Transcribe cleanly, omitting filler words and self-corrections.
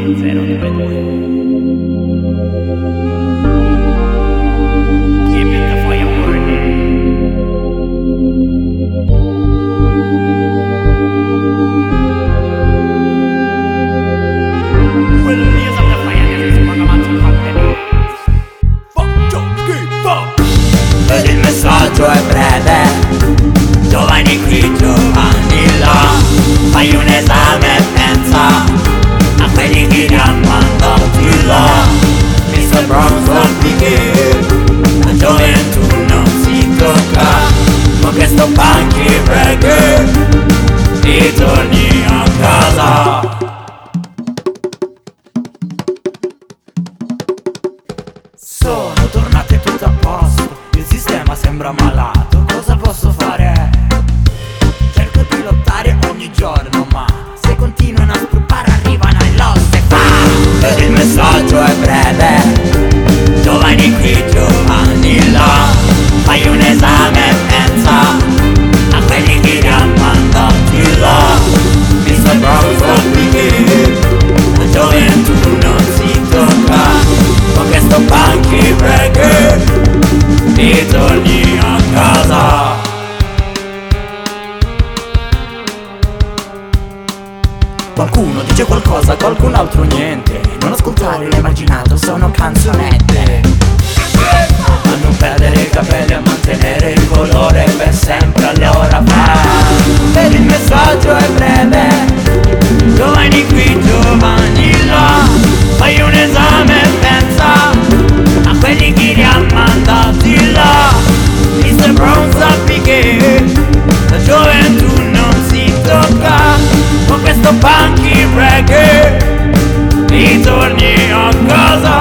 022. Keep it the fire burning. Will blaze up the fire that is Magamanti Company. Fuck, don't give up. Ed il messaggio è breve: giovani qui, giovani là. Fai un esame e pensa a quelli che ti hanno mandato là. Mr. Bronzo Biggie, la gioventù non si tocca. Con questo funky reggae ritorni a casa. Sono tornate tutto a posto, il sistema sembra malato, cosa posso fare? Cerco di lottare ogni giorno, ma se continuano a spruppare arrivano all'osso e fa. Ed il messaggio è breve: giovani qui, giovani là. Fai un esame e pensa a quelli che ti hanno mandati là. Mr. Bronzo Biggie, la gioventù non si tocca. Con questo funky reggae ritorni a casa. Qualcuno dice qualcosa, qualcun altro niente. Non ascoltare l'emarginato, sono canzonette. A non perdere i capelli, a mantenere il colore per sempre, allora fa. Ed il messaggio è breve: giovani qui, giovani là. Fai un esame e pensa a quelli che ti hanno mandati là. Mr. Bronzo Biggie, la gioventù non si tocca. Con questo funky reggae ritorni a casa.